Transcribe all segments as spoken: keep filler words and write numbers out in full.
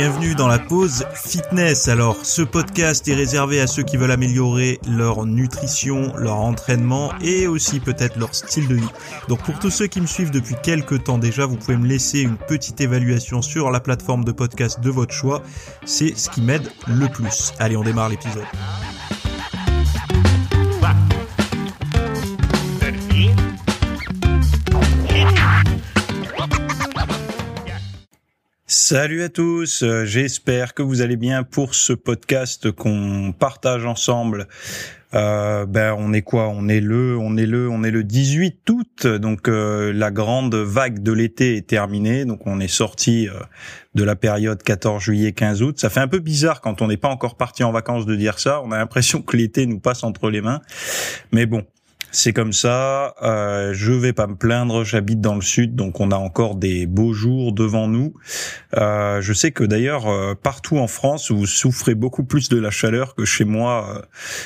bienvenue dans la pause fitness. Alors, ce podcast est réservé à ceux qui veulent améliorer leur nutrition, leur entraînement et aussi peut-être leur style de vie. Donc, pour tous ceux qui me suivent depuis quelques temps déjà, vous pouvez me laisser une petite évaluation sur la plateforme de podcast de votre choix. C'est ce qui m'aide le plus. Allez, on démarre l'épisode. Salut à tous, j'espère que vous allez bien pour ce podcast qu'on partage ensemble. Euh, ben on est quoi On est le, on est le, on est le dix-huit août. Donc euh, la grande vague de l'été est terminée. Donc on est sorti euh, de la période quatorze juillet quinze août. Ça fait un peu bizarre quand on n'est pas encore parti en vacances de dire ça. On a l'impression que l'été nous passe entre les mains. Mais bon. C'est comme ça, euh, je vais pas me plaindre, j'habite dans le sud, donc on a encore des beaux jours devant nous. Euh, je sais que d'ailleurs, euh, partout en France, vous souffrez beaucoup plus de la chaleur que chez moi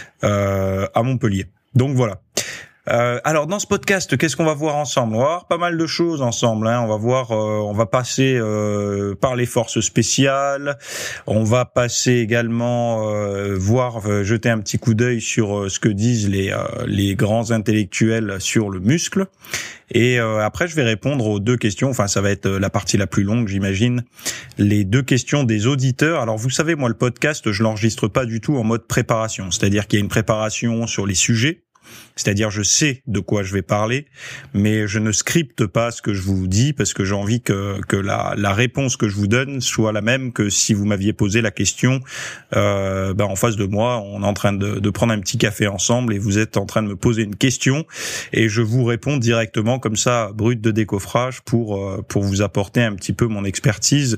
euh, à Montpellier. Donc voilà. Euh, alors dans ce podcast, qu'est-ce qu'on va voir ensemble ? On va voir pas mal de choses ensemble. Hein. On va voir, euh, on va passer euh, par les forces spéciales. On va passer également euh, voir, euh, jeter un petit coup d'œil sur euh, ce que disent les euh, les grands intellectuels sur le muscle. Et euh, après, je vais répondre aux deux questions. Enfin, ça va être la partie la plus longue, j'imagine. Les deux questions des auditeurs. Alors, vous savez, moi, le podcast, je l'enregistre pas du tout en mode préparation. C'est-à-dire qu'il y a une préparation sur les sujets. C'est-à-dire, je sais de quoi je vais parler, mais je ne scripte pas ce que je vous dis parce que j'ai envie que, que la, la réponse que je vous donne soit la même que si vous m'aviez posé la question euh, ben en face de moi. On est en train de, de prendre un petit café ensemble et vous êtes en train de me poser une question et je vous réponds directement comme ça, brut de décoffrage, pour euh, pour vous apporter un petit peu mon expertise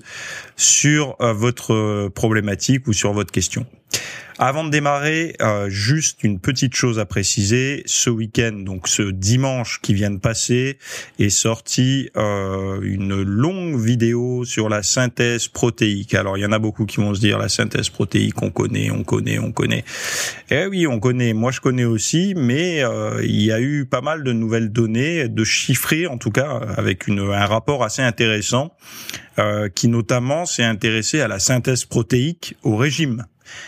sur euh, votre problématique ou sur votre question. Avant de démarrer, euh, juste une petite chose à préciser. Ce week-end, donc ce dimanche qui vient de passer, est sorti euh, une longue vidéo sur la synthèse protéique. Alors, il y en a beaucoup qui vont se dire, la synthèse protéique, on connaît, on connaît, on connaît. Eh oui, on connaît. Moi, je connais aussi, mais euh, il y a eu pas mal de nouvelles données, de chiffrées en tout cas, avec une, un rapport assez intéressant, euh, qui notamment s'est intéressé à la synthèse protéique au régime.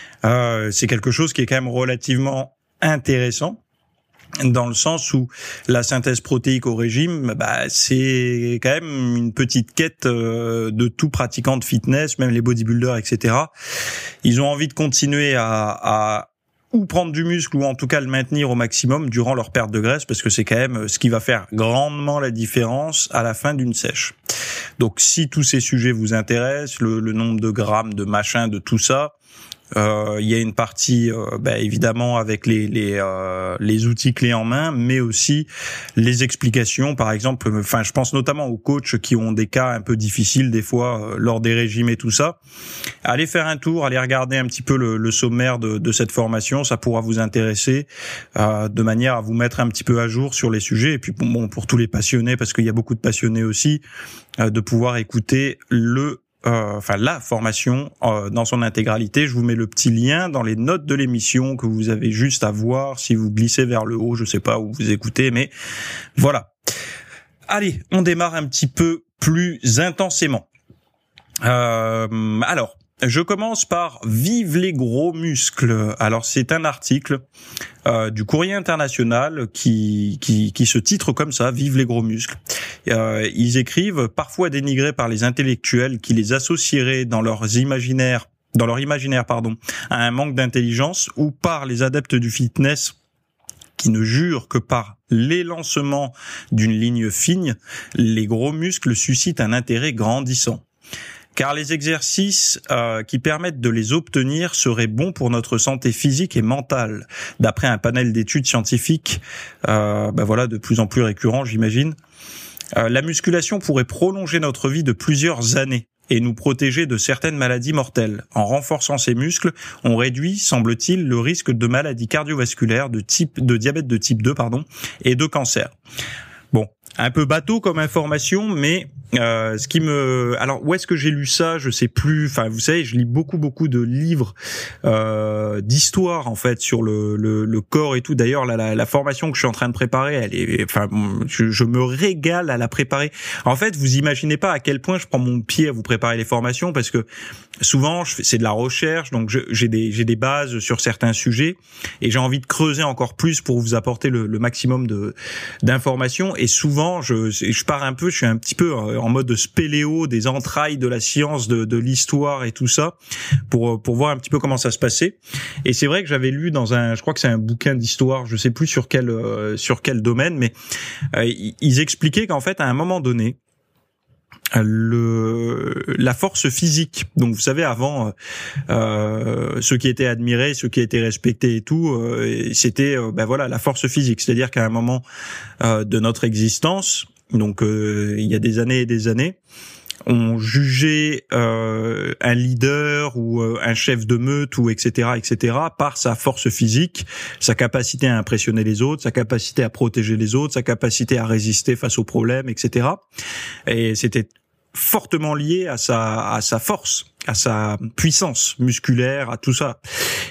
Euh, c'est quelque chose qui est quand même relativement intéressant dans le sens où la synthèse protéique au régime, bah c'est quand même une petite quête euh, de tout pratiquant de fitness, même les bodybuilders, et cetera. Ils ont envie de continuer à, à ou prendre du muscle ou en tout cas le maintenir au maximum durant leur perte de graisse parce que c'est quand même ce qui va faire grandement la différence à la fin d'une sèche. Donc si tous ces sujets vous intéressent, le, le nombre de grammes, de machin, de tout ça, Euh, il y a une partie, euh, bah, évidemment, avec les les, euh, les outils clés en main, mais aussi les explications. Par exemple, enfin, je pense notamment aux coachs qui ont des cas un peu difficiles des fois euh, lors des régimes et tout ça. Allez faire un tour, allez regarder un petit peu le, le sommaire de, de cette formation, ça pourra vous intéresser euh, de manière à vous mettre un petit peu à jour sur les sujets. Et puis bon, pour tous les passionnés, parce qu'il y a beaucoup de passionnés aussi, euh, de pouvoir écouter le Euh, enfin la formation euh, dans son intégralité. Je vous mets le petit lien dans les notes de l'émission que vous avez juste à voir si vous glissez vers le haut, je sais pas où vous écoutez, mais voilà. Allez, on démarre un petit peu plus intensément. Euh, alors, je commence par Vive les gros muscles. Alors c'est un article euh, du Courrier international qui, qui qui se titre comme ça, Vive les gros muscles. Euh, ils écrivent parfois dénigrés par les intellectuels qui les associeraient dans leurs imaginaires, dans leur imaginaire pardon, à un manque d'intelligence, ou par les adeptes du fitness qui ne jurent que par l'élancement d'une ligne fine, les gros muscles suscitent un intérêt grandissant. Car les exercices euh, qui permettent de les obtenir seraient bons pour notre santé physique et mentale, d'après un panel d'études scientifiques, euh, ben voilà, de plus en plus récurrent, j'imagine. Euh, la musculation pourrait prolonger notre vie de plusieurs années et nous protéger de certaines maladies mortelles. En renforçant ces muscles, on réduit, semble-t-il, le risque de maladies cardiovasculaires, de type de diabète de type deux, pardon, et de cancer. Bon, un peu bateau comme information, mais euh, ce qui me, alors où est-ce que j'ai lu ça, je sais plus. Enfin, vous savez, je lis beaucoup beaucoup de livres euh, d'histoire en fait sur le, le, le corps et tout. D'ailleurs, la, la, la formation que je suis en train de préparer, elle est, enfin, je, je me régale à la préparer. En fait, vous imaginez pas à quel point je prends mon pied à vous préparer les formations, parce que souvent, je fais, c'est de la recherche, donc je, j'ai des j'ai des bases sur certains sujets et j'ai envie de creuser encore plus pour vous apporter le, le maximum de d'informations. Et souvent, je je pars un peu, je suis un petit peu en mode spéléo des entrailles de la science, de, de l'histoire et tout ça, pour pour voir un petit peu comment ça se passait. Et c'est vrai que j'avais lu dans un, je crois que c'est un bouquin d'histoire, je sais plus sur quel euh, sur quel domaine, mais euh, ils expliquaient qu'en fait à un moment donné, le la force physique, donc vous savez avant euh, ceux qui étaient admirés, ceux qui étaient respectés et tout, euh, c'était euh, ben voilà la force physique, c'est-à-dire qu'à un moment euh, de notre existence, donc euh, il y a des années et des années, on jugeait euh, un leader ou euh, un chef de meute ou et cetera et cetera par sa force physique, sa capacité à impressionner les autres, sa capacité à protéger les autres, sa capacité à résister face aux problèmes, et cetera. Et c'était fortement lié à sa à sa force, à sa puissance musculaire, à tout ça.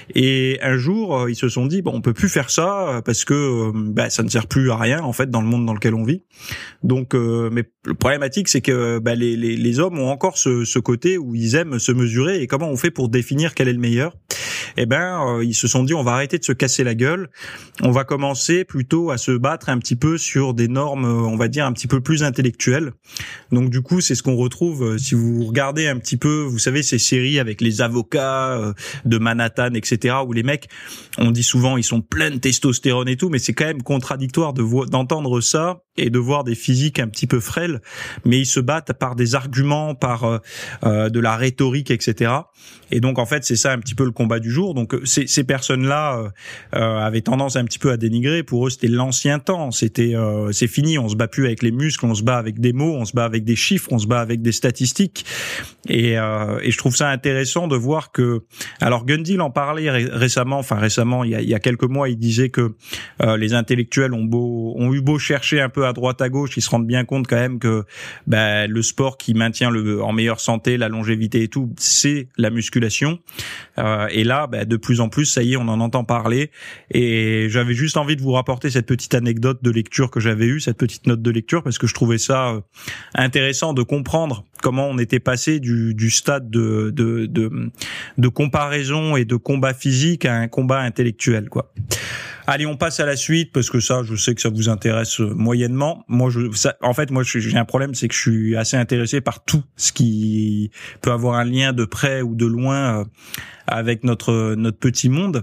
Et un jour, ils se sont dit bon, on peut plus faire ça parce que bah, ça ne sert plus à rien en fait dans le monde dans lequel on vit. Donc, euh, mais le problématique, c'est que bah, les, les les hommes ont encore ce ce côté où ils aiment se mesurer. Et comment on fait pour définir quel est le meilleur? Eh ben, euh, ils se sont dit on va arrêter de se casser la gueule. On va commencer plutôt à se battre un petit peu sur des normes, on va dire un petit peu plus intellectuelles. Donc du coup, c'est ce qu'on retrouve si vous regardez un petit peu, vous savez ces séries avec les avocats euh, de Manhattan, et cetera, où les mecs, on dit souvent ils sont pleins de testostérone et tout, mais c'est quand même contradictoire de vo- d'entendre ça et de voir des physiques un petit peu frêles, mais ils se battent par des arguments, par euh, euh, de la rhétorique, et cetera. Et donc en fait, c'est ça un petit peu le combat du jour. Donc ces, ces personnes-là euh, euh, avaient tendance un petit peu à dénigrer. Pour eux, c'était l'ancien temps. C'était euh, c'est fini. On se bat plus avec les muscles, on se bat avec des mots, on se bat avec des chiffres, on se bat avec des statistiques. Et, euh, et je trouve ça intéressant de voir que, alors Gundil en parlait ré- récemment, enfin récemment, il y a, il y a quelques mois, il disait que euh, les intellectuels ont beau ont eu beau chercher un peu à droite à gauche, ils se rendent bien compte quand même que ben, le sport qui maintient le en meilleure santé, la longévité et tout, c'est la musculation. Euh, et là, ben, de plus en plus, ça y est, on en entend parler. Et j'avais juste envie de vous rapporter cette petite anecdote de lecture que j'avais eue, cette petite note de lecture, parce que je trouvais ça euh, intéressant de comprendre comment on était passé du, du stade de, de, de, de comparaison et de combat physique à un combat intellectuel, quoi. Allez, on passe à la suite parce que ça, je sais que ça vous intéresse moyennement. Moi, je, ça, en fait, moi, j'ai un problème, c'est que je suis assez intéressé par tout ce qui peut avoir un lien de près ou de loin avec notre notre petit monde.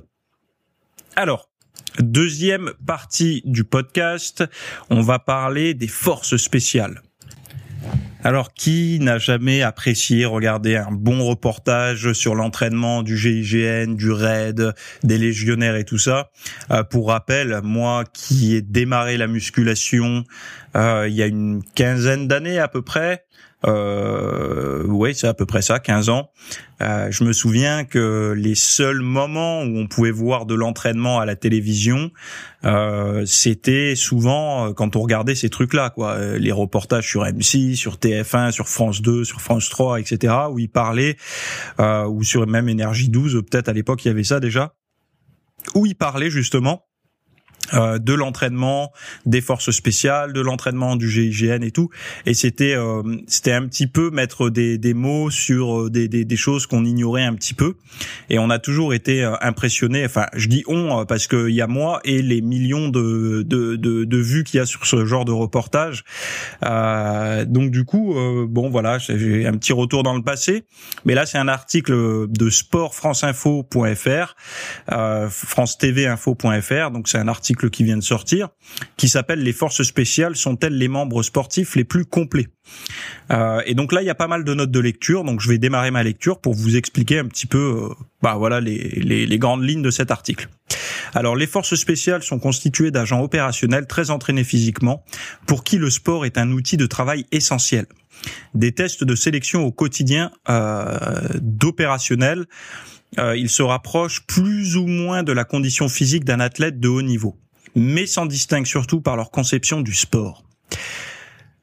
Alors, deuxième partie du podcast, on va parler des forces spéciales. Alors, qui n'a jamais apprécié regarder un bon reportage sur l'entraînement du G I G N, du raid, des légionnaires et tout ça? euh, Pour rappel, moi qui ai démarré la musculation euh, il y a une quinzaine d'années à peu près, euh, ouais, c'est à peu près ça, quinze ans. Euh, je me souviens que les seuls moments où on pouvait voir de l'entraînement à la télévision, euh, c'était souvent quand on regardait ces trucs-là, quoi, les reportages sur M six, sur T F un, sur France deux, sur France trois, et cetera, où ils parlaient, euh, ou sur même Énergie douze, peut-être à l'époque il y avait ça déjà, où ils parlaient justement Euh, de l'entraînement des forces spéciales, de l'entraînement du G I G N et tout, et c'était euh, c'était un petit peu mettre des des mots sur des des, des choses qu'on ignorait un petit peu, et on a toujours été euh, impressionnés. Enfin, je dis on parce que il y a moi et les millions de de de, de vues qu'il y a sur ce genre de reportage. Euh, donc du coup, euh, bon voilà, j'ai un petit retour dans le passé, mais là c'est un article de sport france info point f r, euh, france t v info point f r, donc c'est un article qui vient de sortir, qui s'appelle « Les forces spéciales sont-elles les membres sportifs les plus complets ?» euh, Et donc là, il y a pas mal de notes de lecture, donc je vais démarrer ma lecture pour vous expliquer un petit peu euh, bah voilà les, les, les grandes lignes de cet article. Alors, les forces spéciales sont constituées d'agents opérationnels très entraînés physiquement, pour qui le sport est un outil de travail essentiel. Des tests de sélection au quotidien euh, d'opérationnels, euh, ils se rapprochent plus ou moins de la condition physique d'un athlète de haut niveau, mais s'en distinguent surtout par leur conception du sport.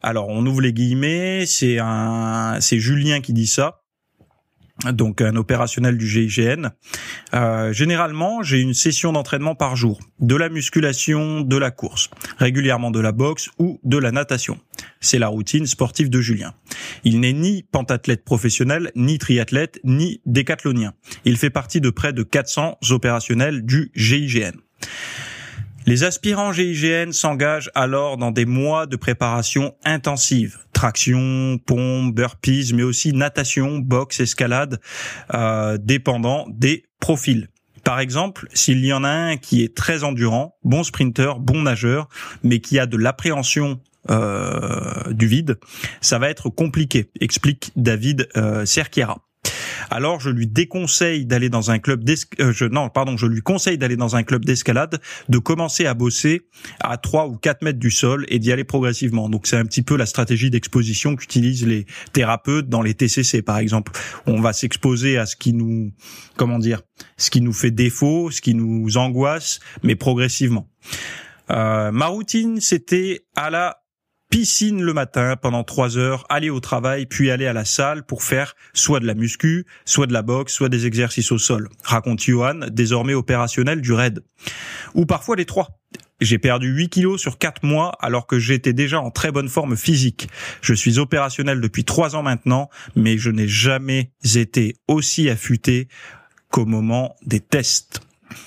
Alors, on ouvre les guillemets, c'est un, c'est Julien qui dit ça. Donc un opérationnel du G I G N. Euh, généralement, j'ai une session d'entraînement par jour, de la musculation, de la course, régulièrement de la boxe ou de la natation. C'est la routine sportive de Julien. Il n'est ni pentathlète professionnel, ni triathlète, ni décathlonien. Il fait partie de près de quatre cents opérationnels du G I G N. Les aspirants G I G N s'engagent alors dans des mois de préparation intensive. Traction, pompe, burpees, mais aussi natation, boxe, escalade, euh, dépendant des profils. Par exemple, s'il y en a un qui est très endurant, bon sprinter, bon nageur, mais qui a de l'appréhension euh, du vide, ça va être compliqué, explique David euh, Cerquiera. Alors je lui déconseille d'aller dans un club d'es... euh, je... non pardon je lui conseille d'aller dans un club d'escalade, de commencer à bosser à trois ou quatre mètres du sol et d'y aller progressivement. Donc c'est un petit peu la stratégie d'exposition qu'utilisent les thérapeutes dans les T C C par exemple. On va s'exposer à ce qui nous comment dire ce qui nous fait défaut, ce qui nous angoisse, mais progressivement. Euh, ma routine, c'était à la piscine le matin pendant trois heures, aller au travail, puis aller à la salle pour faire soit de la muscu, soit de la boxe, soit des exercices au sol, raconte Johan, désormais opérationnel du R A I D. Ou parfois les trois. J'ai perdu huit kilos sur quatre mois alors que j'étais déjà en très bonne forme physique. Je suis opérationnel depuis trois ans maintenant, mais je n'ai jamais été aussi affûté qu'au moment des tests.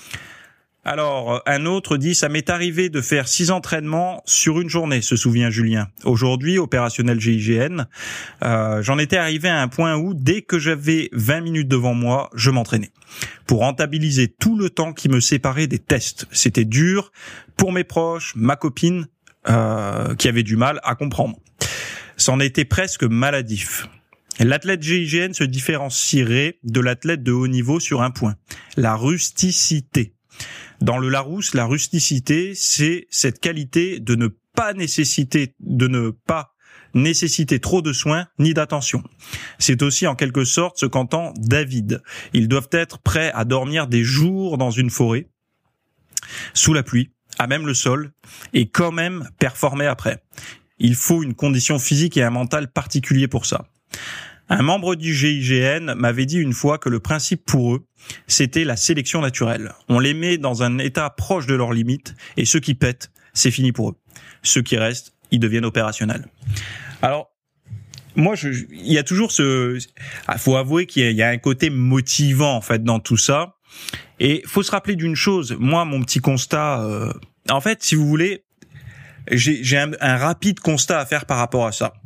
Alors, un autre dit « Ça m'est arrivé de faire six entraînements sur une journée », se souvient Julien. Aujourd'hui, opérationnel G I G N, euh, j'en étais arrivé à un point où, dès que j'avais vingt minutes devant moi, je m'entraînais. Pour rentabiliser tout le temps qui me séparait des tests. C'était dur pour mes proches, ma copine, euh, qui avait du mal à comprendre. C'en était presque maladif. L'athlète G I G N se différencierait de l'athlète de haut niveau sur un point, la rusticité. Dans le Larousse, la rusticité, c'est cette qualité de ne pas nécessiter, de ne pas nécessiter trop de soins ni d'attention. C'est aussi en quelque sorte ce qu'entend David. Ils doivent être prêts à dormir des jours dans une forêt, sous la pluie, à même le sol, et quand même performer après. Il faut une condition physique et un mental particulier pour ça. Un membre du G I G N m'avait dit une fois que le principe pour eux, c'était la sélection naturelle. On les met dans un état proche de leurs limites et ceux qui pètent, c'est fini pour eux. Ceux qui restent, ils deviennent opérationnels. Alors, moi, je, il y a toujours ce... Il faut avouer qu'il y a, il y a un côté motivant en fait dans tout ça. Et faut se rappeler d'une chose. Moi, mon petit constat... Euh, en fait, si vous voulez, j'ai, j'ai un, un rapide constat à faire par rapport à ça.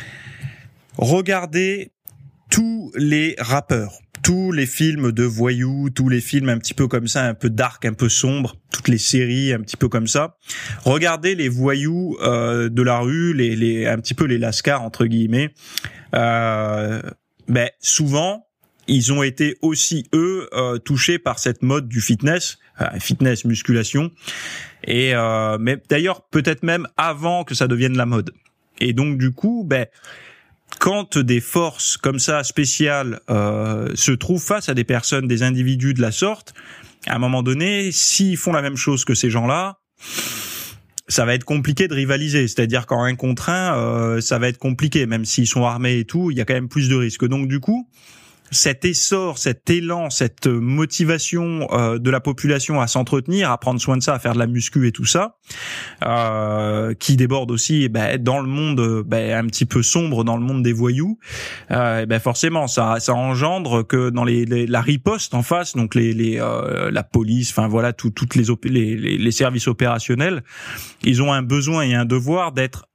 Regardez tous les rappeurs, tous les films de voyous, tous les films un petit peu comme ça, un peu dark, un peu sombre, toutes les séries un petit peu comme ça. Regardez les voyous euh, de la rue, les, les un petit peu les lascars entre guillemets. Euh, ben souvent, ils ont été aussi eux euh, touchés par cette mode du fitness, euh, fitness, musculation, et euh, mais d'ailleurs peut-être même avant que ça devienne la mode. Et donc du coup, ben quand des forces comme ça spéciales euh, se trouvent face à des personnes, des individus de la sorte, à un moment donné, s'ils font la même chose que ces gens-là, ça va être compliqué de rivaliser. C'est-à-dire qu'en un contre un, euh, ça va être compliqué, même s'ils sont armés et tout, il y a quand même plus de risques. Donc du coup, cet essor, cet élan, cette motivation euh, de la population à s'entretenir, à prendre soin de ça, à faire de la muscu et tout ça, euh, qui déborde aussi ben, dans le monde ben, un petit peu sombre, dans le monde des voyous, euh, ben forcément ça, ça engendre que dans les, les la riposte en face, donc les, les euh, la police, enfin voilà, tout, toutes les, op- les, les les services opérationnels, ils ont un besoin et un devoir d'être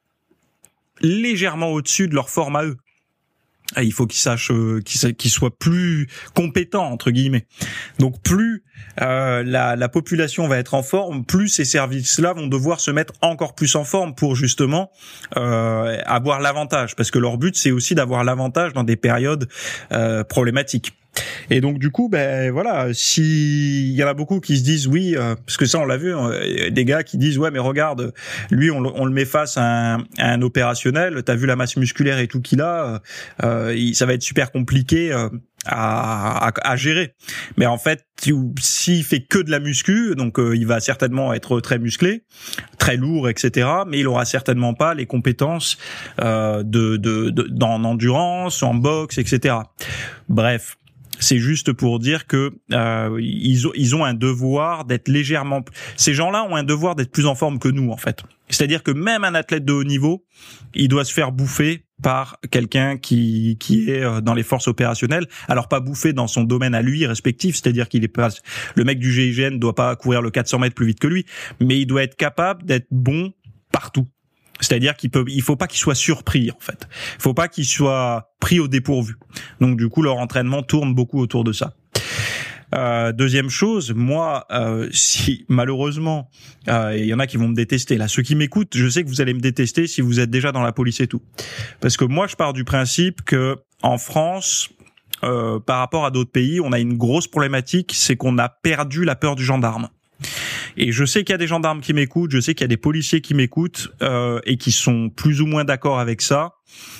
légèrement au-dessus de leur forme à eux. Il faut qu'ils sachent, euh, qu'ils, qu'ils soient plus compétents entre guillemets. Donc plus euh, la, la population va être en forme, plus ces services-là vont devoir se mettre encore plus en forme pour justement euh, avoir l'avantage. Parce que leur but, c'est aussi d'avoir l'avantage dans des périodes euh, problématiques. Et donc du coup, ben voilà, si il y en a beaucoup qui se disent oui, euh, parce que ça on l'a vu, euh, des gars qui disent ouais mais regarde, lui on, on le met face à un, à un opérationnel, t'as vu la masse musculaire et tout qu'il a, euh, il, ça va être super compliqué. Euh, À, à, à gérer. Mais en fait, s'il fait que de la muscu, donc euh, il va certainement être très musclé, très lourd, et cetera. Mais il aura certainement pas les compétences euh, de, de, de dans endurance, en boxe, et cetera. Bref. C'est juste pour dire que euh, ils ont ils ont un devoir d'être légèrement. Ces gens-là ont un devoir d'être plus en forme que nous en fait. C'est-à-dire que même un athlète de haut niveau, il doit se faire bouffer par quelqu'un qui qui est dans les forces opérationnelles. Alors pas bouffer dans son domaine à lui respectif, c'est-à-dire qu'il est pas le mec du G I G N doit pas courir le quatre cents mètres plus vite que lui, mais il doit être capable d'être bon partout. C'est-à-dire qu'il peut, il faut pas qu'il soit surpris en fait. Il faut pas qu'il soit pris au dépourvu. Donc du coup, leur entraînement tourne beaucoup autour de ça. Euh, deuxième chose, moi, euh, si malheureusement, euh, il y en a qui vont me détester. Là, ceux qui m'écoutent, je sais que vous allez me détester si vous êtes déjà dans la police et tout, parce que moi, je pars du principe que en France, euh, par rapport à d'autres pays, on a une grosse problématique, c'est qu'on a perdu la peur du gendarme. Et je sais qu'il y a des gendarmes qui m'écoutent, je sais qu'il y a des policiers qui m'écoutent euh, et qui sont plus ou moins d'accord avec ça.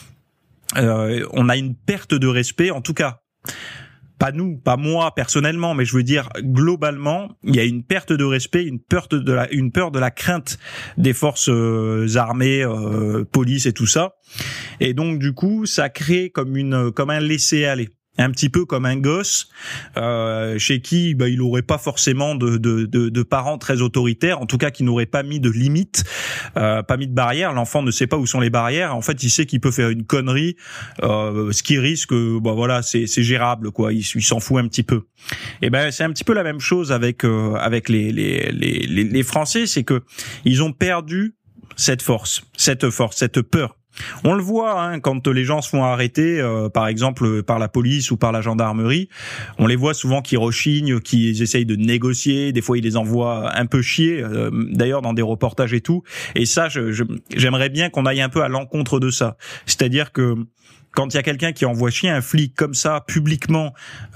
Euh, on a une perte de respect, en tout cas, pas nous, pas moi personnellement, mais je veux dire globalement, il y a une perte de respect, une peur de la, une peur de la crainte des forces euh, armées, euh, police et tout ça. Et donc du coup, ça crée comme une, comme un laisser-aller. Un petit peu comme un gosse euh, chez qui bah, il aurait pas forcément de, de, de, de parents très autoritaires, en tout cas qui n'auraient pas mis de limites, euh, pas mis de barrières. L'enfant ne sait pas où sont les barrières. En fait, il sait qu'il peut faire une connerie, euh, ce qui risque, bah voilà, c'est, c'est gérable quoi. Il, il s'en fout un petit peu. Et ben c'est un petit peu la même chose avec euh, avec les, les les les les Français, c'est que ils ont perdu cette force, cette force, cette peur. On le voit hein, quand les gens se font arrêter, euh, par exemple par la police ou par la gendarmerie, on les voit souvent qui rechignent, qui essayent de négocier, des fois ils les envoient un peu chier, euh, d'ailleurs dans des reportages et tout. Et ça, je, je, j'aimerais bien qu'on aille un peu à l'encontre de ça. C'est-à-dire que quand il y a quelqu'un qui envoie chier un flic comme ça publiquement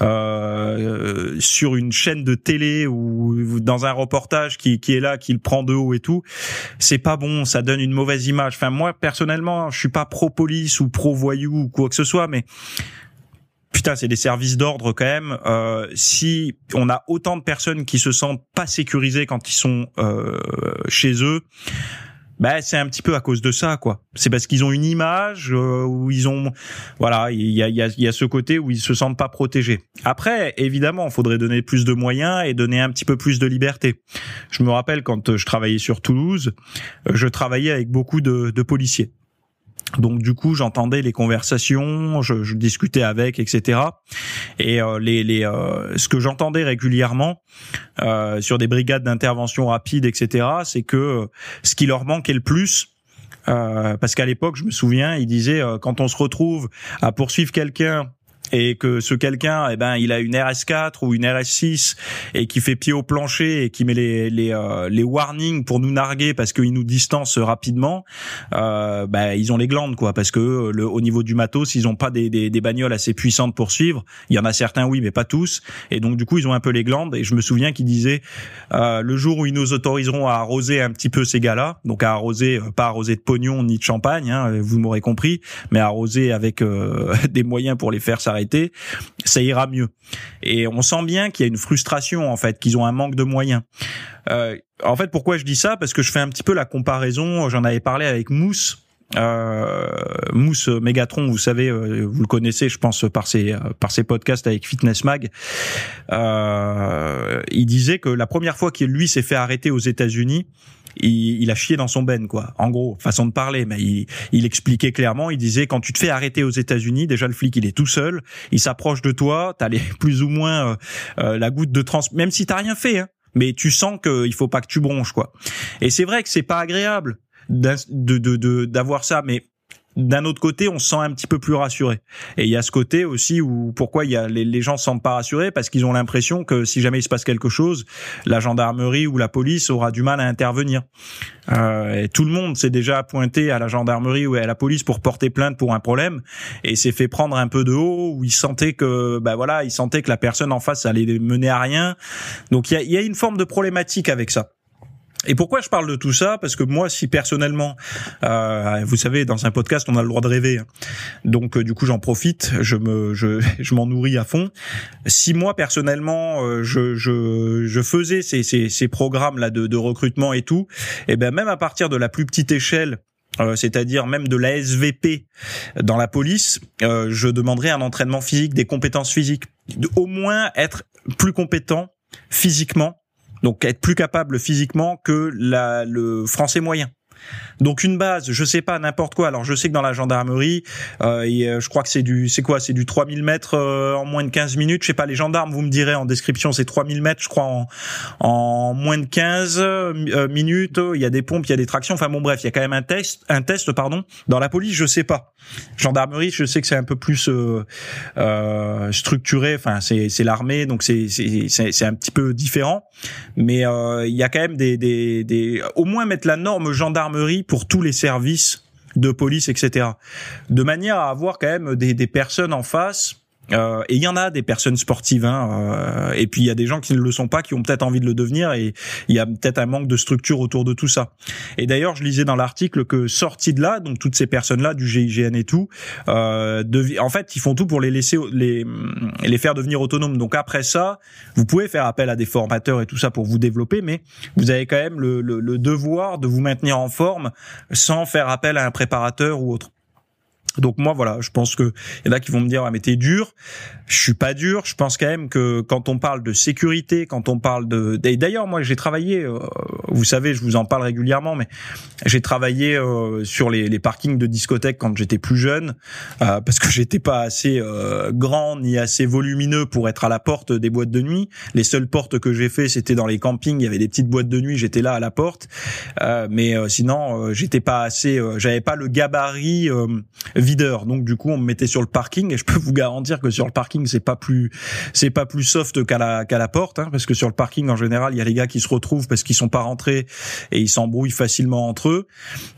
euh, sur une chaîne de télé ou dans un reportage qui, qui est là, qui le prend de haut et tout, c'est pas bon, ça donne une mauvaise image. Enfin moi personnellement, je suis pas pro police ou pro voyou ou quoi que ce soit, mais putain, c'est des services d'ordre quand même. Euh, si on a autant de personnes qui se sentent pas sécurisées quand ils sont euh, chez eux. Ben c'est un petit peu à cause de ça quoi. C'est parce qu'ils ont une image euh, où ils ont voilà, il y a il y a il y a ce côté où ils se sentent pas protégés. Après évidemment, il faudrait donner plus de moyens et donner un petit peu plus de liberté. Je me rappelle quand je travaillais sur Toulouse, je travaillais avec beaucoup de de policiers. Donc du coup, j'entendais les conversations, je, je discutais avec, et cetera. Et euh, les, les, euh, ce que j'entendais régulièrement euh, sur des brigades d'intervention rapide, et cetera, c'est que euh, ce qui leur manquait le plus, euh, parce qu'à l'époque, je me souviens, ils disaient euh, quand on se retrouve à poursuivre quelqu'un et que ce quelqu'un, eh ben, il a une R S quatre ou une R S six et qui fait pied au plancher et qui met les les euh, les warnings pour nous narguer parce qu'il nous distance rapidement, euh, ben ils ont les glandes quoi, parce que le au niveau du matos, ils ont pas des des des bagnoles assez puissantes pour suivre. Il y en a certains oui, mais pas tous. Et donc du coup, ils ont un peu les glandes. Et je me souviens qu'ils disaient euh, le jour où ils nous autoriseront à arroser un petit peu ces gars-là, donc à arroser, euh, pas arroser de pognon ni de champagne, hein, vous m'aurez compris, mais arroser avec euh, des moyens pour les faire s'arrêter. Arrêter, ça ira mieux. Et on sent bien qu'il y a une frustration en fait, qu'ils ont un manque de moyens. Euh, en fait, pourquoi je dis ça ? Parce que je fais un petit peu la comparaison. J'en avais parlé avec Mousse. Euh, Mousse Mégatron, vous savez, euh, vous le connaissez, je pense par ses euh, par ses podcasts avec Fitness Mag. Euh, il disait que la première fois qu'il lui s'est fait arrêter aux États-Unis, il, il a chié dans son ben quoi. En gros, façon de parler, mais il, il expliquait clairement. Il disait quand tu te fais arrêter aux États-Unis, déjà le flic il est tout seul, il s'approche de toi, t'as les plus ou moins euh, euh, la goutte de trans, même si t'as rien fait, hein, mais tu sens que il faut pas que tu bronches quoi. Et c'est vrai que c'est pas agréable de, de, de, d'avoir ça, mais d'un autre côté, on se sent un petit peu plus rassuré. Et il y a ce côté aussi où pourquoi il y a les, les gens se sentent pas rassurés, parce qu'ils ont l'impression que si jamais il se passe quelque chose, la gendarmerie ou la police aura du mal à intervenir. Euh, et tout le monde s'est déjà pointé à la gendarmerie ou à la police pour porter plainte pour un problème, et s'est fait prendre un peu de haut, où il sentait que, bah voilà, il sentait que la personne en face allait mener à rien. Donc il y a, il y a une forme de problématique avec ça. Et pourquoi je parle de tout ça? Parce que moi, si personnellement, euh, vous savez, dans un podcast, on a le droit de rêver. Donc, euh, du coup, j'en profite, je me, je, je m'en nourris à fond. Si moi, personnellement, euh, je, je, je faisais ces, ces, ces programmes-là de, de recrutement et tout, et ben même à partir de la plus petite échelle, euh, c'est-à-dire même de la S V P dans la police, euh, je demanderais un entraînement physique, des compétences physiques, de, au moins être plus compétent physiquement. Donc être plus capable physiquement que la, le français moyen. Donc une base, je sais pas, n'importe quoi. Alors je sais que dans la gendarmerie, euh, et, euh, je crois que c'est du, c'est quoi, c'est du trois mille mètres euh, en moins de quinze minutes. Je sais pas, les gendarmes, vous me direz en description, c'est trois mille mètres, je crois, en, en moins de quinze euh, minutes. Il y a des pompes, il y a des tractions. Enfin bon, bref, il y a quand même un test, un test, pardon. Dans la police, je sais pas. Gendarmerie, je sais que c'est un peu plus euh, euh, structuré. Enfin, c'est, c'est l'armée, donc c'est, c'est, c'est, c'est un petit peu différent. Mais euh, il y a quand même des, des, des, au moins mettre la norme gendarmerie pour tous les services de police, et cetera. De manière à avoir quand même des, des personnes en face. Euh, et il y en a des personnes sportives, hein, euh, et puis il y a des gens qui ne le sont pas, qui ont peut-être envie de le devenir, et il y a peut-être un manque de structure autour de tout ça. Et d'ailleurs, je lisais dans l'article que sortis de là, donc toutes ces personnes-là du G I G N et tout, euh, devi- en fait, ils font tout pour les laisser, les, les faire devenir autonomes. Donc après ça, vous pouvez faire appel à des formateurs et tout ça pour vous développer, mais vous avez quand même le, le, le devoir de vous maintenir en forme sans faire appel à un préparateur ou autre. Donc moi voilà, je pense que il y en a qui vont me dire ah mais t'es dur. Je suis pas dur. Je pense quand même que quand on parle de sécurité, quand on parle de, et d'ailleurs moi j'ai travaillé, euh, vous savez, je vous en parle régulièrement, mais j'ai travaillé euh, sur les, les parkings de discothèques quand j'étais plus jeune, euh, parce que j'étais pas assez euh, grand ni assez volumineux pour être à la porte des boîtes de nuit. Les seules portes que j'ai fait, c'était dans les campings. Il y avait des petites boîtes de nuit, j'étais là à la porte, euh, mais euh, sinon euh, j'étais pas assez, euh, j'avais pas le gabarit euh, videur. Donc du coup, on me mettait sur le parking, et je peux vous garantir que sur le parking, c'est pas plus, c'est pas plus soft qu'à la qu'à la porte, hein, parce que sur le parking, en général, il y a les gars qui se retrouvent parce qu'ils sont pas rentrés et ils s'embrouillent facilement entre eux.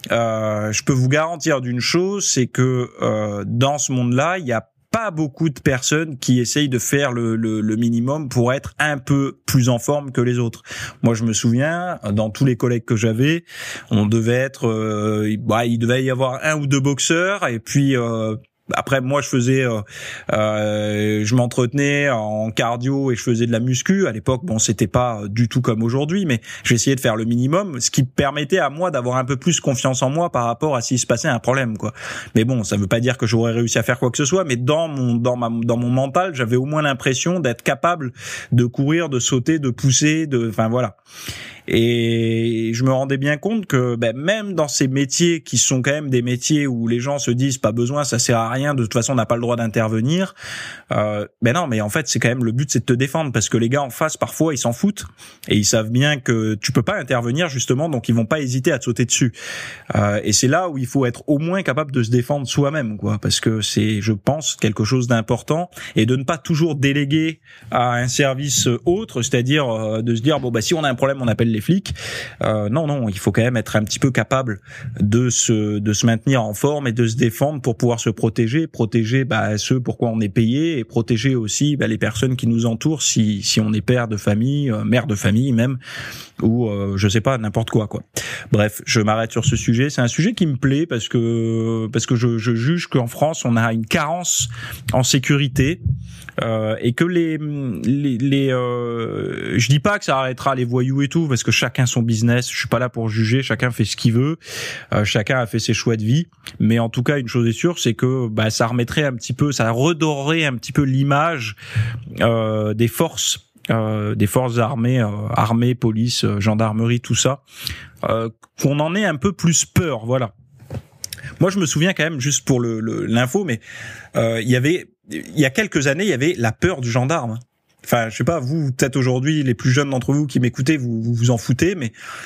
Euh, je peux vous garantir d'une chose, c'est que euh, dans ce monde-là, il y a pas beaucoup de personnes qui essayent de faire le, le, le minimum pour être un peu plus en forme que les autres. Moi, je me souviens, dans tous les collègues que j'avais, on devait être, euh, bah, il devait y avoir un ou deux boxeurs, et puis euh, après, moi, je faisais, euh, euh, je m'entretenais en cardio et je faisais de la muscu. À l'époque, bon, c'était pas du tout comme aujourd'hui, mais j'essayais de faire le minimum, ce qui permettait à moi d'avoir un peu plus confiance en moi par rapport à s'il se passait un problème, quoi. Mais bon, ça veut pas dire que j'aurais réussi à faire quoi que ce soit, mais dans mon, dans ma, dans mon mental, j'avais au moins l'impression d'être capable de courir, de sauter, de pousser, de, enfin voilà. Et je me rendais bien compte que ben, même dans ces métiers qui sont quand même des métiers où les gens se disent pas besoin, ça sert à rien, de toute façon on n'a pas le droit d'intervenir, euh, ben non, mais en fait c'est quand même le but, c'est de te défendre, parce que les gars en face parfois ils s'en foutent et ils savent bien que tu peux pas intervenir justement, donc ils vont pas hésiter à te sauter dessus. Euh, et c'est là où il faut être au moins capable de se défendre soi-même, quoi, parce que c'est, je pense, quelque chose d'important, et de ne pas toujours déléguer à un service autre, c'est-à-dire euh, de se dire bon bah si on a un problème on appelle les flics. Euh, non, non, il faut quand même être un petit peu capable de se de se maintenir en forme et de se défendre pour pouvoir se protéger, protéger bah, ceux pour quoi on est payé, et protéger aussi bah, les personnes qui nous entourent si si on est père de famille, euh, mère de famille même, ou euh, je sais pas, n'importe quoi quoi. Bref, je m'arrête sur ce sujet. C'est un sujet qui me plaît parce que parce que je, je juge qu'en France on a une carence en sécurité. Euh, et que les les, les euh, je dis pas que ça arrêtera les voyous et tout, parce que chacun son business, je suis pas là pour juger, chacun fait ce qu'il veut, euh, chacun a fait ses choix de vie, mais en tout cas une chose est sûre, c'est que bah ça remettrait un petit peu, ça redorerait un petit peu l'image euh, des forces euh, des forces armées, euh, armée, police, euh, gendarmerie, tout ça, euh, qu'on en ait un peu plus peur, voilà. Moi je me souviens quand même, juste pour le, le l'info, mais euh, il y avait il y a quelques années, il y avait la peur du gendarme. Enfin, je sais pas, vous, peut-être aujourd'hui, les plus jeunes d'entre vous qui m'écoutez, vous vous, vous en foutez, mais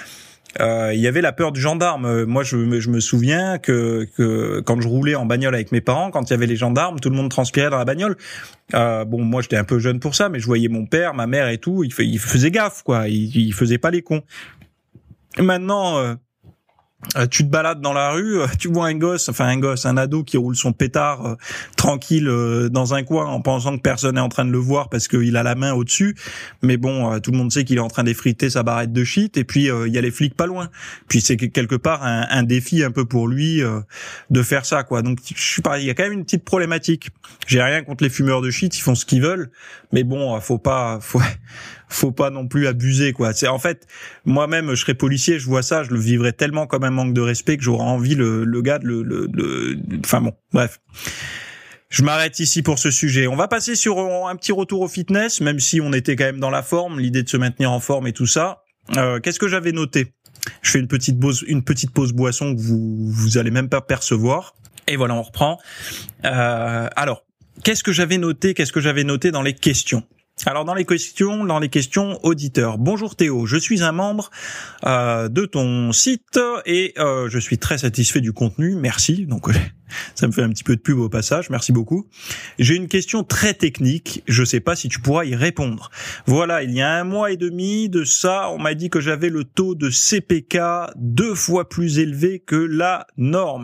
euh, il y avait la peur du gendarme. Moi, je, me, je me souviens que, que quand je roulais en bagnole avec mes parents, quand il y avait les gendarmes, tout le monde transpirait dans la bagnole. Euh, bon, moi, j'étais un peu jeune pour ça, mais je voyais mon père, ma mère et tout, ils, ils faisaient gaffe, quoi. Ils, ils faisaient pas les cons. Et maintenant, euh, Euh, tu te balades dans la rue, euh, tu vois un gosse, enfin un gosse, un ado qui roule son pétard euh, tranquille euh, dans un coin en pensant que personne n'est en train de le voir parce qu'il a la main au-dessus. Mais bon, euh, tout le monde sait qu'il est en train d'effriter sa barrette de shit et puis il euh, y a les flics pas loin. Puis c'est quelque part un, un défi un peu pour lui euh, de faire ça, quoi. Donc je suis pareil, il y a quand même une petite problématique. J'ai rien contre les fumeurs de shit, ils font ce qu'ils veulent, mais bon, faut pas, faut faut pas non plus abuser, quoi. C'est en fait, moi-même, je serais policier, je vois ça, je le vivrais tellement comme un manque de respect que j'aurais envie le, le gars de le, le, le, enfin bon, bref. Je m'arrête ici pour ce sujet. On va passer sur un petit retour au fitness, même si on était quand même dans la forme, l'idée de se maintenir en forme et tout ça. Euh, qu'est-ce que j'avais noté? Je fais une petite pause, une petite pause boisson que vous, vous allez même pas percevoir. Et voilà, on reprend. Euh, alors, qu'est-ce que j'avais noté? Qu'est-ce que j'avais noté dans les questions? Alors dans les questions, dans les questions auditeurs. Bonjour Théo, je suis un membre euh, de ton site et euh, je suis très satisfait du contenu. Merci. Donc ça me fait un petit peu de pub au passage. Merci beaucoup. J'ai une question très technique. Je sais pas si tu pourras y répondre. Voilà, il y a un mois et demi de ça, on m'a dit que j'avais le taux de C P K deux fois plus élevé que la norme.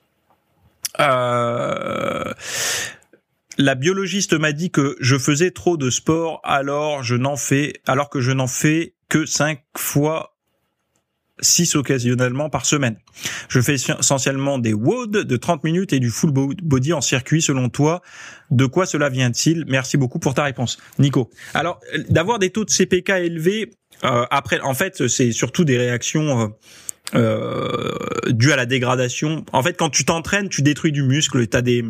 Euh... La biologiste m'a dit que je faisais trop de sport, alors je n'en fais, alors que je n'en fais que cinq fois six occasionnellement par semaine. Je fais essentiellement des W O D de trente minutes et du full body en circuit. Selon toi, de quoi cela vient-il? Merci beaucoup pour ta réponse, Nico. Alors, d'avoir des taux de C P K élevés, euh, après, en fait, c'est surtout des réactions euh, euh, dues à la dégradation. En fait, quand tu t'entraînes, tu détruis du muscle et t'as des...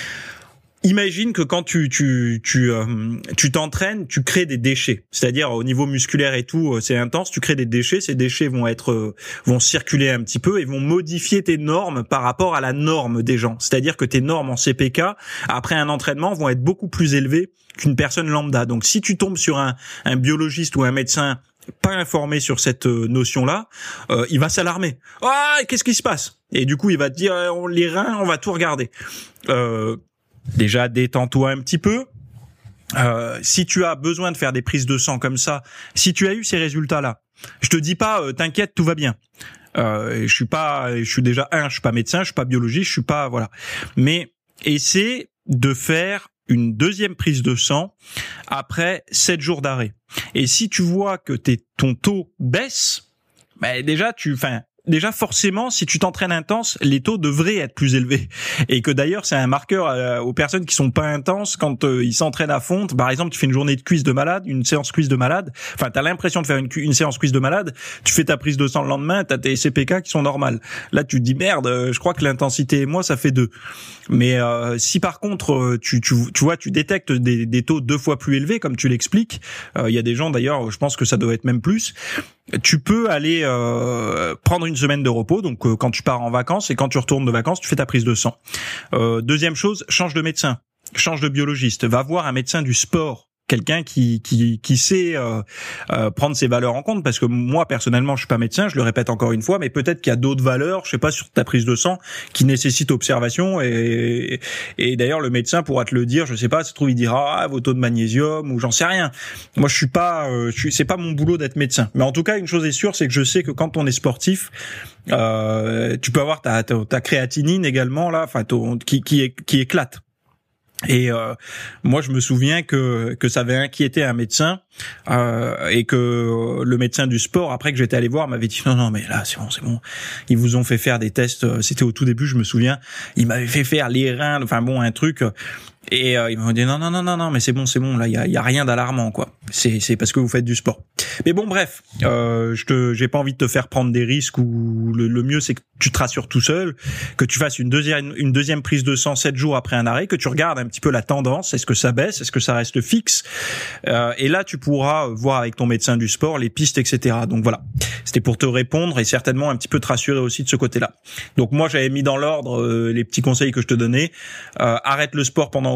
Imagine que quand tu tu tu euh, tu t'entraînes, tu crées des déchets. C'est-à-dire au niveau musculaire et tout, c'est intense, tu crées des déchets, ces déchets vont être euh, vont circuler un petit peu et vont modifier tes normes par rapport à la norme des gens. C'est-à-dire que tes normes en C P K après un entraînement vont être beaucoup plus élevées qu'une personne lambda. Donc si tu tombes sur un un biologiste ou un médecin pas informé sur cette notion-là, euh, il va s'alarmer. Ah, qu'est-ce qui se passe? Et du coup, il va te dire on, les reins, on va tout regarder. Euh Déjà, détends-toi un petit peu. Euh, si tu as besoin de faire des prises de sang comme ça, si tu as eu ces résultats-là, je te dis pas, euh, t'inquiète, tout va bien. Euh, je suis pas, je suis déjà un, je suis pas médecin, je suis pas biologiste, je suis pas, voilà. Mais essaie de faire une deuxième prise de sang après sept jours d'arrêt. Et si tu vois que t'es, ton taux baisse, ben déjà, tu, enfin. Déjà, forcément, si tu t'entraînes intense, les taux devraient être plus élevés. Et que d'ailleurs, c'est un marqueur euh, aux personnes qui sont pas intenses quand euh, ils s'entraînent à fond. Par exemple, tu fais une journée de cuisse de malade, une séance cuisse de malade. Enfin, t'as l'impression de faire une, une séance cuisse de malade. Tu fais ta prise de sang le lendemain, t'as tes C P K qui sont normales. Là, tu te dis merde, euh, je crois que l'intensité et moi, ça fait deux. Mais euh, si par contre, euh, tu, tu, tu vois, tu détectes des, des taux deux fois plus élevés, comme tu l'expliques, il euh, y a des gens d'ailleurs, je pense que ça doit être même plus. Tu peux aller euh, prendre une semaine de repos, donc euh, quand tu pars en vacances et quand tu retournes de vacances, tu fais ta prise de sang. Euh, deuxième chose, change de médecin, change de biologiste, va voir un médecin du sport. Quelqu'un qui qui qui sait euh, euh, prendre ses valeurs en compte, parce que moi personnellement je suis pas médecin, je le répète encore une fois, mais peut-être qu'il y a d'autres valeurs, je sais pas, sur ta prise de sang qui nécessitent observation, et et d'ailleurs le médecin pourra te le dire, je sais pas, ça se trouve il dira ah vos taux de magnésium ou j'en sais rien. Moi je suis pas, euh, je suis, c'est pas mon boulot d'être médecin, mais en tout cas une chose est sûre, c'est que je sais que quand on est sportif, euh, tu peux avoir ta ta, ta créatinine également là, enfin qui qui qui éclate. Et euh, moi, je me souviens que que ça avait inquiété un médecin euh, et que le médecin du sport, après que j'étais allé voir, m'avait dit non non mais là c'est bon c'est bon. Ils vous ont fait faire des tests. C'était au tout début, je me souviens. Ils m'avaient fait faire les reins, enfin bon un truc. Et euh, ils m'ont dit non non non non non mais c'est bon c'est bon là il y a, y a rien d'alarmant quoi. C'est c'est parce que vous faites du sport. Mais bon bref, euh, je te j'ai pas envie de te faire prendre des risques, ou le, le mieux c'est que tu te rassures tout seul, que tu fasses une deuxième une deuxième prise de sang sept jours après un arrêt, que tu regardes un petit peu la tendance, est-ce que ça baisse, est-ce que ça reste fixe, euh, et là tu pourras voir avec ton médecin du sport les pistes et cetera. Donc voilà, c'était pour te répondre et certainement un petit peu te rassurer aussi de ce côté-là. Donc moi j'avais mis dans l'ordre euh, les petits conseils que je te donnais. Euh, arrête le sport pendant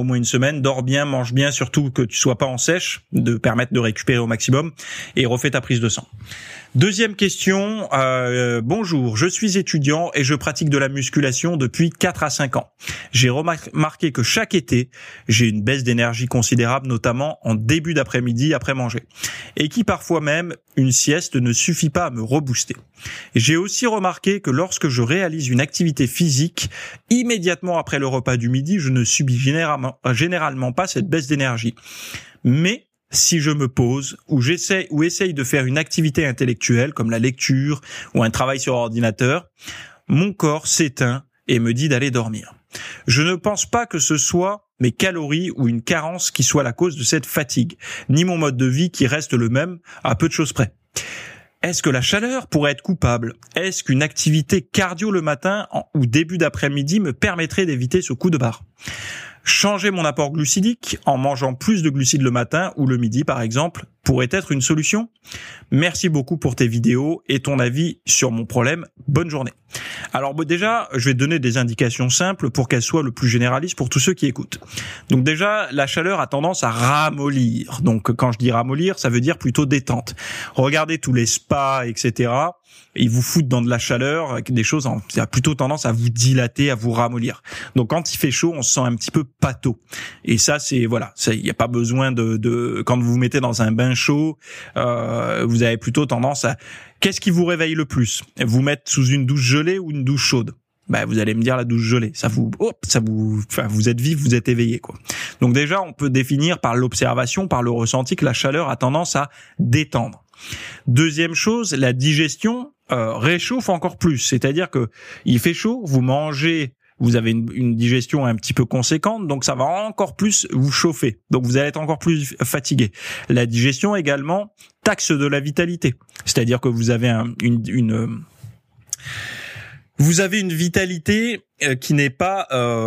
au moins une semaine. Dors bien, mange bien, surtout que tu sois pas en sèche, de permettre de récupérer au maximum, et refais ta prise de sang. Deuxième question, euh, bonjour, je suis étudiant et je pratique de la musculation depuis quatre à cinq ans. J'ai remarqué que chaque été, j'ai une baisse d'énergie considérable, notamment en début d'après-midi après manger, et qui parfois même, une sieste ne suffit pas à me rebooster. J'ai aussi remarqué que lorsque je réalise une activité physique, immédiatement après le repas du midi, je ne subis généralement, généralement pas cette baisse d'énergie. Mais si je me pose ou j'essaie ou essaye de faire une activité intellectuelle comme la lecture ou un travail sur ordinateur, mon corps s'éteint et me dit d'aller dormir. Je ne pense pas que ce soit mes calories ou une carence qui soit la cause de cette fatigue, ni mon mode de vie qui reste le même à peu de choses près. Est-ce que la chaleur pourrait être coupable ? Est-ce qu'une activité cardio le matin ou début d'après-midi me permettrait d'éviter ce coup de barre ? Changer mon apport glucidique en mangeant plus de glucides le matin ou le midi par exemple pourrait être une solution ? Merci beaucoup pour tes vidéos et ton avis sur mon problème. Bonne journée. Alors bon, déjà, je vais te donner des indications simples pour qu'elles soient le plus généralistes pour tous ceux qui écoutent. Donc déjà, la chaleur a tendance à ramollir. Donc quand je dis ramollir, ça veut dire plutôt détente. Regardez tous les spas, et cetera. Ils vous foutent dans de la chaleur, des choses, ça a plutôt tendance à vous dilater, à vous ramollir. Donc quand il fait chaud, on se sent un petit peu pâteau. Et ça, c'est voilà, il n'y a pas besoin de, de quand vous vous mettez dans un bain chaud, euh, vous avez plutôt tendance à. Qu'est-ce qui vous réveille le plus ? Vous mettre sous une douche gelée ou une douche chaude ? Ben, vous allez me dire la douche gelée. Ça vous, hop, ça vous, enfin, vous êtes vif, vous êtes éveillé, quoi. Donc déjà, on peut définir par l'observation, par le ressenti que la chaleur a tendance à détendre. Deuxième chose, la digestion euh, réchauffe encore plus. C'est-à-dire que il fait chaud, vous mangez, vous avez une, une digestion un petit peu conséquente, donc ça va encore plus vous chauffer. Donc vous allez être encore plus fatigué. La digestion également taxe de la vitalité. C'est-à-dire que vous avez un, une, une vous avez une vitalité qui n'est pas,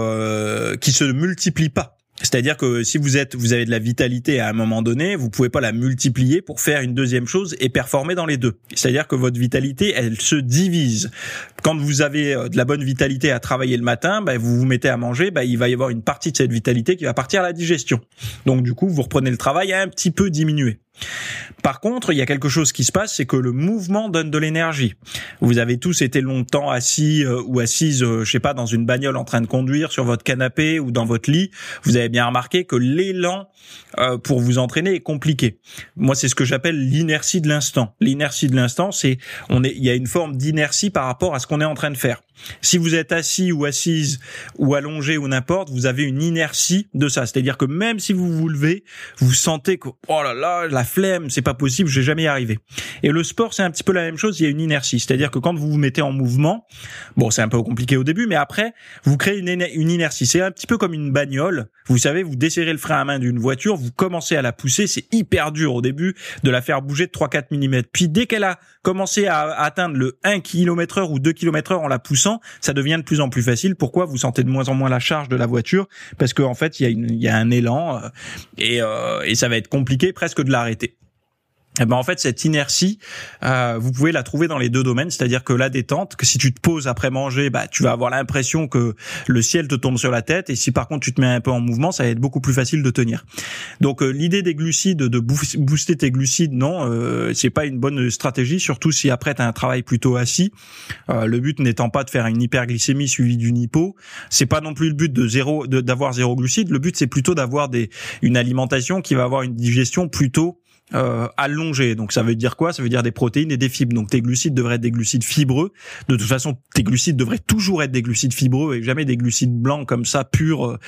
euh, qui se multiplie pas. C'est-à-dire que si vous êtes, vous avez de la vitalité à un moment donné, vous pouvez pas la multiplier pour faire une deuxième chose et performer dans les deux. C'est-à-dire que votre vitalité, elle se divise. Quand vous avez de la bonne vitalité à travailler le matin, ben vous vous mettez à manger, ben il va y avoir une partie de cette vitalité qui va partir à la digestion. Donc du coup, vous reprenez le travail à un petit peu diminué. Par contre, il y a quelque chose qui se passe, c'est que le mouvement donne de l'énergie. Vous avez tous été longtemps assis euh, ou assises, euh, je sais pas, dans une bagnole en train de conduire, sur votre canapé ou dans votre lit. Vous avez bien remarqué que l'élan euh, pour vous entraîner est compliqué. Moi, c'est ce que j'appelle l'inertie de l'instant. L'inertie de l'instant, c'est on est, il y a une forme d'inertie par rapport à ce qu'on est en train de faire. Si vous êtes assis ou assise ou allongé ou n'importe, vous avez une inertie de ça. C'est-à-dire que même si vous vous levez, vous sentez que oh là là, la flemme, c'est pas possible, je vais jamais y arriver. Et le sport, c'est un petit peu la même chose, il y a une inertie. C'est-à-dire que quand vous vous mettez en mouvement, bon, c'est un peu compliqué au début, mais après, vous créez une, une inertie. C'est un petit peu comme une bagnole. Vous savez, vous desserrez le frein à main d'une voiture, vous commencez à la pousser, c'est hyper dur au début de la faire bouger de trois à quatre millimètres. Puis dès qu'elle a commencé à atteindre le un kilomètre heure ou deux kilomètres heure en la poussant, ça devient de plus en plus facile. Pourquoi ? Vous sentez de moins en moins la charge de la voiture parce qu'en fait, il y a une, il y a un élan euh, et, euh, et ça va être compliqué presque de l'arrêter. Eh ben en fait cette inertie, euh, vous pouvez la trouver dans les deux domaines, c'est-à-dire que la détente, que si tu te poses après manger, bah tu vas avoir l'impression que le ciel te tombe sur la tête, et si par contre tu te mets un peu en mouvement, ça va être beaucoup plus facile de tenir. Donc euh, l'idée des glucides, de booster tes glucides, non, euh, c'est pas une bonne stratégie, surtout si après tu as un travail plutôt assis. Euh, le but n'étant pas de faire une hyperglycémie suivie d'une hypo, c'est pas non plus le but de zéro, de, d'avoir zéro glucides. Le but c'est plutôt d'avoir des une alimentation qui va avoir une digestion plutôt Euh, allongé. Donc ça veut dire quoi ? Ça veut dire des protéines et des fibres. Donc tes glucides devraient être des glucides fibreux. De toute façon, tes glucides devraient toujours être des glucides fibreux et jamais des glucides blancs comme ça, purs,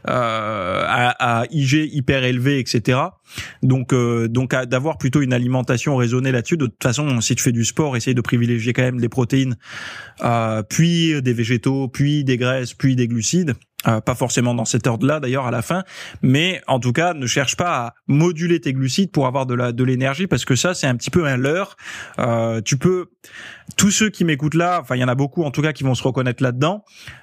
euh, à, à I G hyper élevé, et cetera. Donc, euh, donc à, d'avoir plutôt une alimentation raisonnée là-dessus. De toute façon, si tu fais du sport, essaye de privilégier quand même les protéines, euh, puis des végétaux, puis des graisses, puis des glucides. Euh, pas forcément dans cet ordre-là d'ailleurs à la fin, mais en tout cas ne cherche pas à moduler tes glucides pour avoir de la de l'énergie, parce que ça c'est un petit peu un leurre. Euh, tu peux, tous ceux qui m'écoutent là, enfin il y en a beaucoup en tout cas qui vont se reconnaître là-dedans,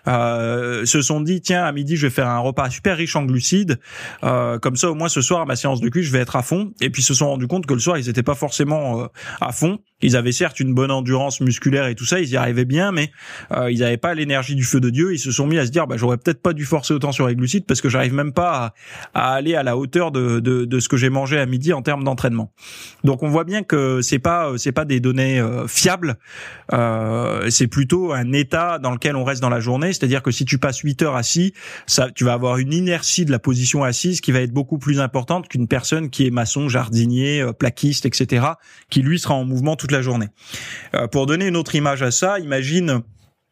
euh, se sont dit tiens à midi je vais faire un repas super riche en glucides, euh, comme ça au moins ce soir à ma séance de cuisse je vais être à fond, et puis se sont rendus compte que le soir ils étaient pas forcément euh, à fond. Ils avaient certes une bonne endurance musculaire et tout ça, ils y arrivaient bien, mais euh, ils n'avaient pas l'énergie du feu de Dieu. Ils se sont mis à se dire bah j'aurais peut-être pas dû forcer autant sur les glucides parce que j'arrive même pas à, à aller à la hauteur de, de, de ce que j'ai mangé à midi en termes d'entraînement. Donc on voit bien que c'est pas c'est pas des données euh, fiables, euh, c'est plutôt un état dans lequel on reste dans la journée. C'est-à-dire que si tu passes huit heures assis, ça, tu vas avoir une inertie de la position assise qui va être beaucoup plus importante qu'une personne qui est maçon, jardinier, euh, plaquiste, et cetera, qui lui sera en mouvement toute la journée. Euh, pour donner une autre image à ça, imagine,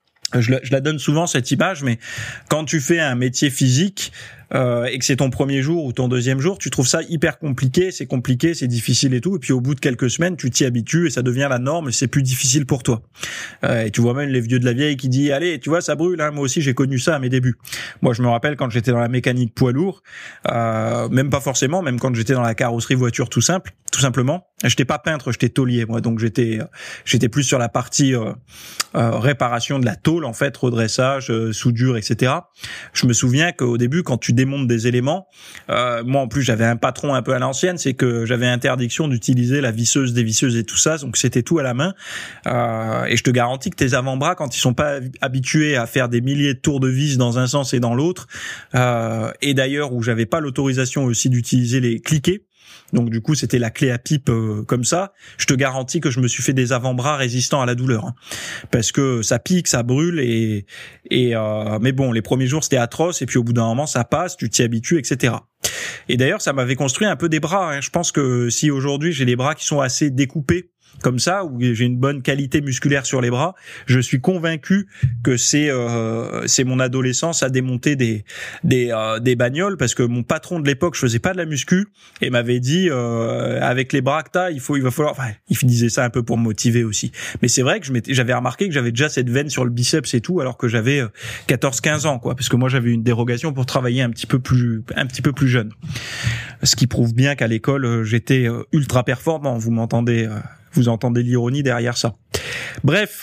je la, je la donne souvent cette image, mais quand tu fais un métier physique euh, et que c'est ton premier jour ou ton deuxième jour, tu trouves ça hyper compliqué, c'est compliqué, c'est difficile et tout, et puis au bout de quelques semaines, tu t'y habitues et ça devient la norme et c'est plus difficile pour toi. Euh, et tu vois même les vieux de la vieille qui disent « Allez, tu vois, ça brûle, hein, moi aussi j'ai connu ça à mes débuts. » Moi, je me rappelle quand j'étais dans la mécanique poids lourd, euh, même pas forcément, même quand j'étais dans la carrosserie voiture tout simple, tout simplement, j'étais pas peintre, j'étais tôlier, moi, donc j'étais j'étais plus sur la partie euh, euh, réparation de la tôle, en fait, redressage, euh, soudure, et cetera. Je me souviens qu'au début, quand tu démontes des éléments, euh, moi en plus j'avais un patron un peu à l'ancienne, c'est que j'avais interdiction d'utiliser la visseuse, dévisseuse et tout ça, donc c'était tout à la main. Euh, et je te garantis que tes avant-bras, quand ils sont pas habitués à faire des milliers de tours de vis dans un sens et dans l'autre, euh, et d'ailleurs où j'avais pas l'autorisation aussi d'utiliser les cliquets, donc du coup c'était la clé à pipe euh, comme ça, je te garantis que je me suis fait des avant-bras résistants à la douleur, hein, parce que ça pique, ça brûle et et euh, mais bon, les premiers jours c'était atroce et puis au bout d'un moment ça passe, tu t'y habitues, et cetera. Et d'ailleurs ça m'avait construit un peu des bras, hein. Je pense que si aujourd'hui j'ai les bras qui sont assez découpés comme ça, où j'ai une bonne qualité musculaire sur les bras, je suis convaincu que c'est euh, c'est mon adolescence à démonter des des euh, des bagnoles, parce que mon patron de l'époque, je faisais pas de la muscu et m'avait dit euh, avec les bras que t'as, il faut il va falloir, enfin il disait ça un peu pour me motiver aussi, mais c'est vrai que je m'étais j'avais remarqué que j'avais déjà cette veine sur le biceps et tout alors que j'avais quatorze quinze ans, quoi, parce que moi j'avais une dérogation pour travailler un petit peu plus un petit peu plus jeune, ce qui prouve bien qu'à l'école j'étais ultra performant. Vous m'entendez euh, Vous entendez l'ironie derrière ça. Bref,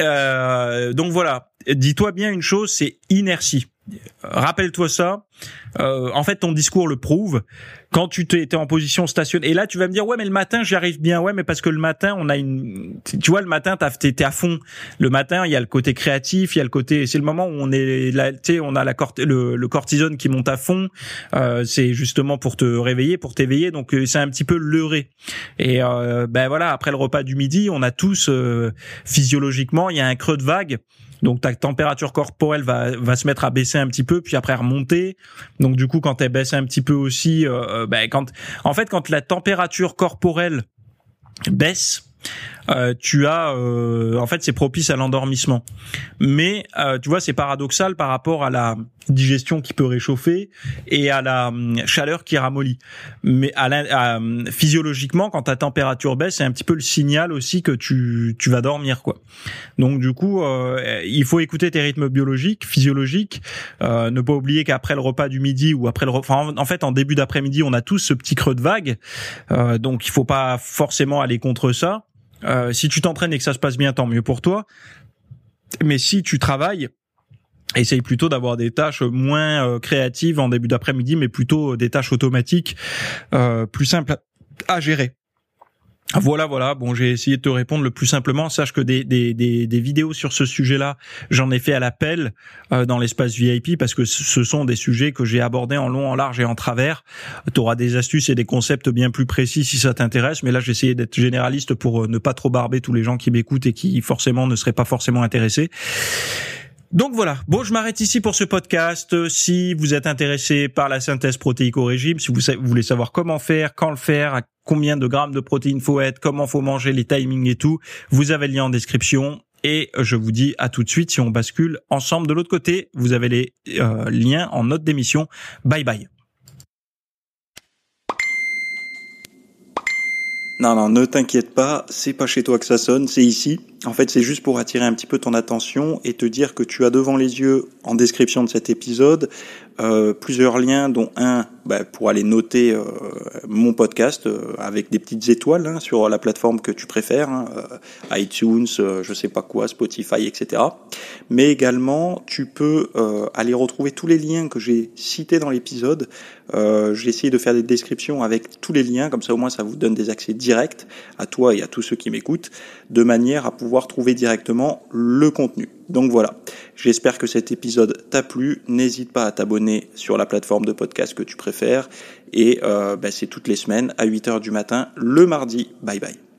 euh, donc voilà. Dis-toi bien une chose, c'est inertie. Rappelle-toi ça. Euh, en fait, ton discours le prouve. Quand tu t'es, t'es en position stationnée, et là tu vas me dire ouais mais le matin j'y arrive bien, ouais mais parce que le matin on a une, tu vois, le matin t'as, t'es, t'es à fond. Le matin il y a le côté créatif, il y a le côté, c'est le moment où on est là, tu sais, on a la cort, le, le cortisone qui monte à fond. Euh, c'est justement pour te réveiller, pour t'éveiller, donc c'est un petit peu leurré. Et euh, ben voilà, après le repas du midi, on a tous euh, physiologiquement il y a un creux de vague. Donc ta température corporelle va va se mettre à baisser un petit peu, puis après remonter. Donc du coup, quand elle baisse un petit peu aussi, euh, ben quand en fait quand la température corporelle baisse, euh, tu as euh, en fait c'est propice à l'endormissement. Mais euh, tu vois, c'est paradoxal par rapport à la digestion qui peut réchauffer et à la hum, chaleur qui ramollit. Mais à la, à, physiologiquement, quand ta température baisse, c'est un petit peu le signal aussi que tu tu vas dormir, quoi. Donc du coup, euh, il faut écouter tes rythmes biologiques, physiologiques. Euh, ne pas oublier qu'après le repas du midi ou après le repas, enfin, en fait en début d'après-midi, on a tous ce petit creux de vague. Euh, donc il faut pas forcément aller contre ça. Euh, si tu t'entraînes et que ça se passe bien, tant mieux pour toi. Mais si tu travailles, essaye plutôt d'avoir des tâches moins euh, créatives en début d'après-midi, mais plutôt des tâches automatiques, euh, plus simples à gérer. Voilà, voilà. Bon, j'ai essayé de te répondre le plus simplement. Sache que des des des, des vidéos sur ce sujet-là, j'en ai fait à l'appel euh, dans l'espace V I P, parce que ce sont des sujets que j'ai abordés en long, en large et en travers. Tu auras des astuces et des concepts bien plus précis si ça t'intéresse. Mais là, j'ai essayé d'être généraliste pour ne pas trop barber tous les gens qui m'écoutent et qui forcément ne seraient pas forcément intéressés. Donc voilà, bon, je m'arrête ici pour ce podcast. Si vous êtes intéressé par la synthèse protéique au régime, si vous voulez savoir comment faire, quand le faire, à combien de grammes de protéines faut être, comment faut manger, les timings et tout, vous avez le lien en description. Et je vous dis à tout de suite si on bascule ensemble de l'autre côté. Vous avez les euh, liens en note d'émission. Bye bye. Non, non, ne t'inquiète pas, c'est pas chez toi que ça sonne, c'est ici. En fait, c'est juste pour attirer un petit peu ton attention et te dire que tu as devant les yeux, en description de cet épisode, euh, plusieurs liens, dont un bah, pour aller noter euh, mon podcast euh, avec des petites étoiles, hein, sur la plateforme que tu préfères, hein, euh, iTunes, euh, je sais pas quoi, Spotify, et cetera. Mais également, tu peux euh, aller retrouver tous les liens que j'ai cités dans l'épisode. Euh, j'ai essayé de faire des descriptions avec tous les liens, comme ça au moins ça vous donne des accès directs à toi et à tous ceux qui m'écoutent, de manière à pouvoir pouvoir trouver directement le contenu. Donc voilà, j'espère que cet épisode t'a plu. N'hésite pas à t'abonner sur la plateforme de podcast que tu préfères. Et euh, bah, c'est toutes les semaines à huit heures du matin le mardi. Bye bye.